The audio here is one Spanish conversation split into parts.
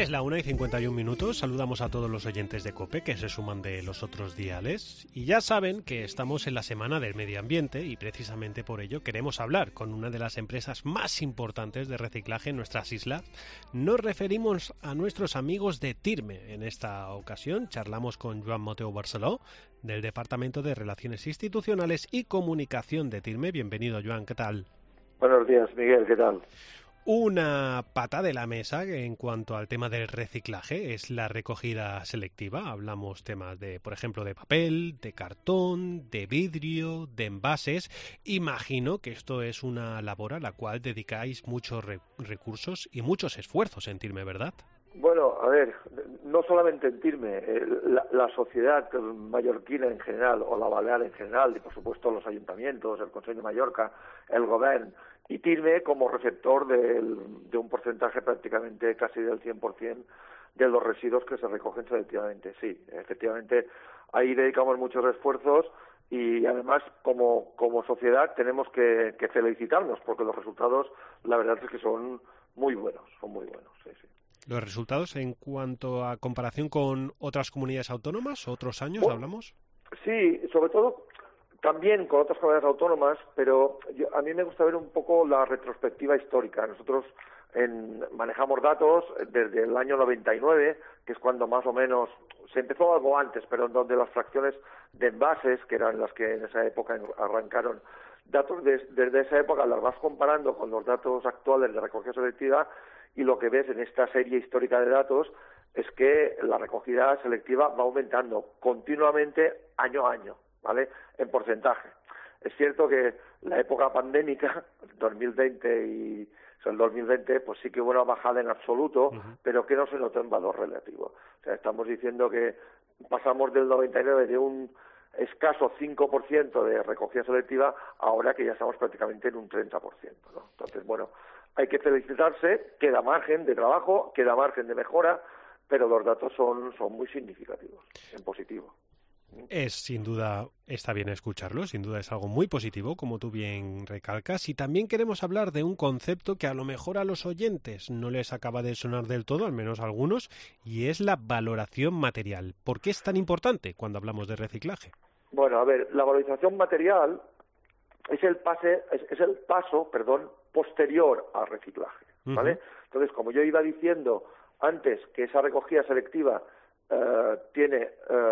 Es la 1:51. Saludamos a todos los oyentes de COPE que se suman de los otros diales. Y ya saben que estamos en la Semana del Medio Ambiente y precisamente por ello queremos hablar con una de las empresas más importantes de reciclaje en nuestras islas. Nos referimos a nuestros amigos de TIRME. En esta ocasión charlamos con Joan Mateu Barceló, del Departamento de Relaciones Institucionales y Comunicación de TIRME. Bienvenido, Joan, ¿qué tal? Buenos días, Miguel, ¿qué tal? Una pata de la mesa en cuanto al tema del reciclaje es la recogida selectiva. Hablamos temas de, por ejemplo, de papel, de cartón, de vidrio, de envases. Imagino que esto es una labor a la cual dedicáis muchos recursos y muchos esfuerzos en TIRME, ¿verdad? Bueno, a ver, no solamente en TIRME, la sociedad mallorquina en general, o la balear en general, y por supuesto los ayuntamientos, el Consell de Mallorca, el Govern, y TIRME como receptor de un porcentaje prácticamente casi del 100% de los residuos que se recogen selectivamente. Sí, efectivamente, ahí dedicamos muchos esfuerzos y además como sociedad tenemos que felicitarnos porque los resultados, la verdad es que son muy buenos, sí, sí. ¿Los resultados en cuanto a comparación con otras comunidades autónomas, otros años, hablamos? Sí, sobre todo también con otras comunidades autónomas, pero a mí me gusta ver un poco la retrospectiva histórica. Nosotros manejamos datos desde el año 99, que es cuando más o menos se empezó algo antes, pero en donde las fracciones de envases, que eran las que en esa época arrancaron, datos desde esa época las vas comparando con los datos actuales de recogida selectiva y lo que ves en esta serie histórica de datos es que la recogida selectiva va aumentando continuamente año a año, ¿vale? En porcentaje. Es cierto que la época pandémica, 2020 el 2020, pues sí que hubo una bajada en absoluto, pero que no se notó en valor relativo. O sea, estamos diciendo que pasamos del 99 de un escaso 5% de recogida selectiva, ahora que ya estamos prácticamente en un 30%, ¿no? Entonces, bueno, hay que felicitarse, queda margen de trabajo, queda margen de mejora, pero los datos son muy significativos, en positivo. Sin duda, está bien escucharlo, sin duda es algo muy positivo, como tú bien recalcas, y también queremos hablar de un concepto que a lo mejor a los oyentes no les acaba de sonar del todo, al menos a algunos, y es la valoración material. ¿Por qué es tan importante cuando hablamos de reciclaje? Bueno, a ver, la valorización material es el paso posterior al reciclaje, ¿vale? Entonces, como yo iba diciendo antes que esa recogida selectiva tiene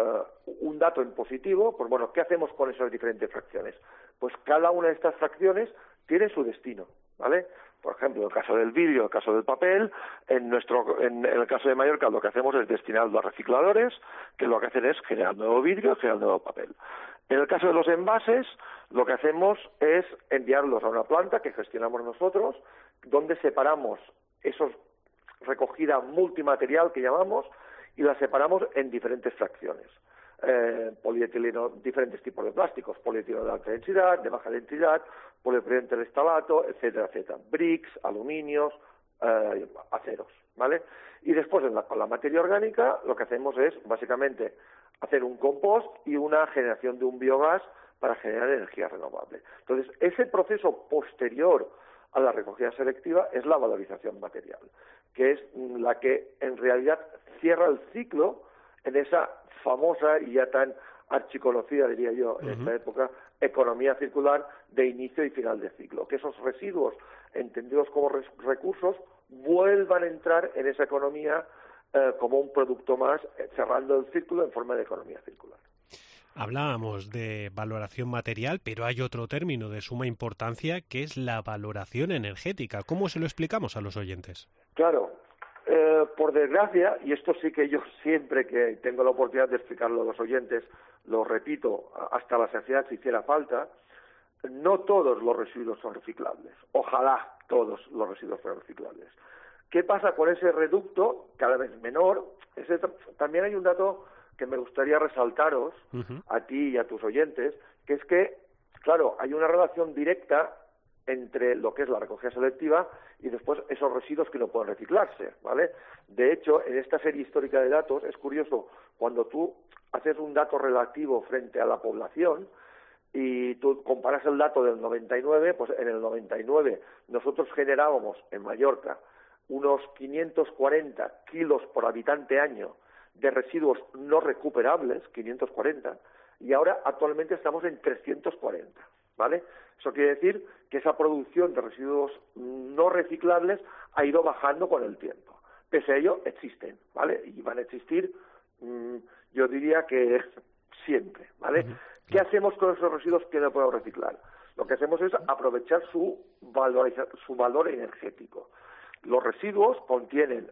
un dato en positivo, pues bueno, ¿qué hacemos con esas diferentes fracciones? Pues cada una de estas fracciones tiene su destino, ¿vale? Por ejemplo, en el caso del vidrio, en el caso del papel, en el caso de Mallorca lo que hacemos es destinarlo a recicladores, que lo que hacen es generar nuevo vidrio, generar nuevo papel. En el caso de los envases, lo que hacemos es enviarlos a una planta que gestionamos nosotros, donde separamos esos recogida multimaterial que llamamos, y la separamos en diferentes fracciones. Polietileno, diferentes tipos de plásticos, polietileno de alta densidad, de baja densidad, polipropileno terestalato, etcétera, etcétera. Bricks, aluminios, aceros, ¿vale? Y después con la materia orgánica lo que hacemos es básicamente hacer un compost y una generación de un biogás para generar energía renovable. Entonces, ese proceso posterior a la recogida selectiva es la valorización material, que es la que en realidad cierra el ciclo en esa famosa y ya tan archiconocida, diría yo, en esta época, economía circular de inicio y final de ciclo, que esos residuos, entendidos como recursos, vuelvan a entrar en esa economía como un producto más, cerrando el círculo en forma de economía circular. Hablábamos de valoración material, pero hay otro término de suma importancia que es la valoración energética. ¿Cómo se lo explicamos a los oyentes? Claro, por desgracia, y esto sí que yo siempre que tengo la oportunidad de explicarlo a los oyentes, lo repito hasta la saciedad si hiciera falta, no todos los residuos son reciclables. Ojalá todos los residuos fueran reciclables. ¿Qué pasa con ese reducto cada vez menor? También hay un dato que me gustaría resaltaros a ti y a tus oyentes, que es que, claro, hay una relación directa entre lo que es la recogida selectiva y después esos residuos que no pueden reciclarse, ¿vale? De hecho, en esta serie histórica de datos es curioso, cuando tú haces un dato relativo frente a la población y tú comparas el dato del 99, pues en el 99 nosotros generábamos en Mallorca unos 540 kilos por habitante año de residuos no recuperables, 540, y ahora actualmente estamos en 340, ¿vale? Eso quiere decir que esa producción de residuos no reciclables ha ido bajando con el tiempo. Pese a ello, existen, ¿vale? Y van a existir, yo diría que siempre, ¿vale? ¿Qué hacemos con esos residuos que no podemos reciclar? Lo que hacemos es aprovechar su valor energético. Los residuos contienen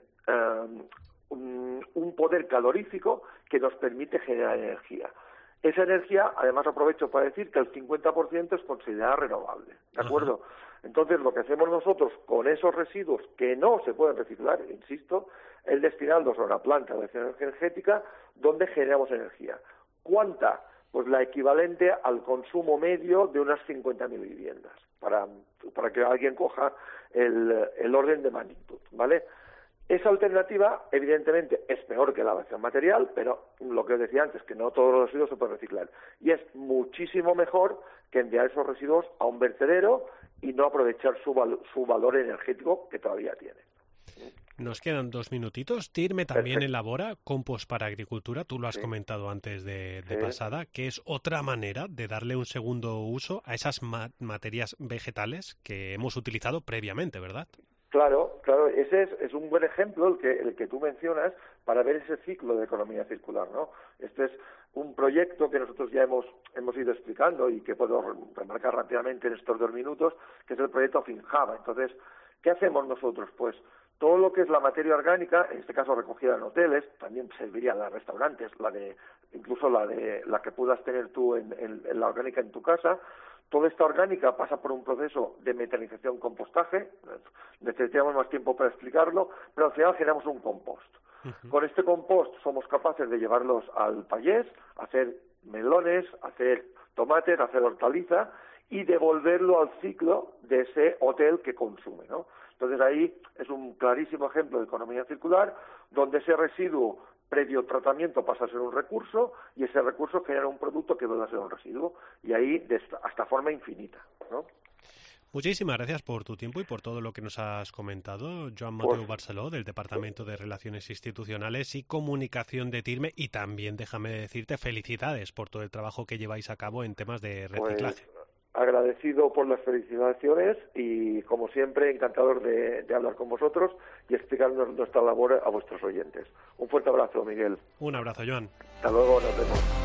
un poder calorífico que nos permite generar energía. Esa energía, además aprovecho para decir que el 50% es considerada renovable, ¿de acuerdo? Entonces, lo que hacemos nosotros con esos residuos que no se pueden reciclar, insisto, es destinarlos a una planta de energética donde generamos energía. ¿Cuánta? Pues la equivalente al consumo medio de unas 50.000 viviendas, para que alguien coja el orden de magnitud, ¿vale? Esa alternativa, evidentemente, es peor que la evasión material, pero lo que os decía antes, que no todos los residuos se pueden reciclar. Y es muchísimo mejor que enviar esos residuos a un vertedero y no aprovechar su valor energético que todavía tiene. Nos quedan 2 minutitos. TIRME también Perfecto. elabora compost para agricultura. Tú lo has comentado antes de pasada, que es otra manera de darle un segundo uso a esas materias vegetales que hemos utilizado previamente, ¿verdad? Claro, ese es un buen ejemplo el que tú mencionas para ver ese ciclo de economía circular, ¿no? Este es un proyecto que nosotros ya hemos ido explicando y que puedo remarcar rápidamente en estos 2 minutos, que es el proyecto Finjava. Entonces, ¿qué hacemos nosotros? Pues todo lo que es la materia orgánica, en este caso recogida en hoteles, también serviría a los restaurantes, incluso la que puedas tener tú en la orgánica en tu casa. Toda esta orgánica pasa por un proceso de metanización compostaje, necesitamos más tiempo para explicarlo, pero al final generamos un compost. Con este compost somos capaces de llevarlos al payés, hacer melones, hacer tomates, hacer hortaliza y devolverlo al ciclo de ese hotel que consume, ¿no? Entonces ahí es un clarísimo ejemplo de economía circular, donde ese residuo previo tratamiento pasa a ser un recurso y ese recurso genera un producto que vuelve a ser un residuo, y ahí hasta forma infinita, ¿no? Muchísimas gracias por tu tiempo y por todo lo que nos has comentado, Joan Mateu Barceló, del Departamento de Relaciones Institucionales y Comunicación de TIRME, y también, déjame decirte, felicidades por todo el trabajo que lleváis a cabo en temas de reciclaje. Pues, agradecido por las felicitaciones y, como siempre, encantador de hablar con vosotros y explicarnos nuestra labor a vuestros oyentes. Un fuerte abrazo, Miguel. Un abrazo, Joan. Hasta luego, nos vemos.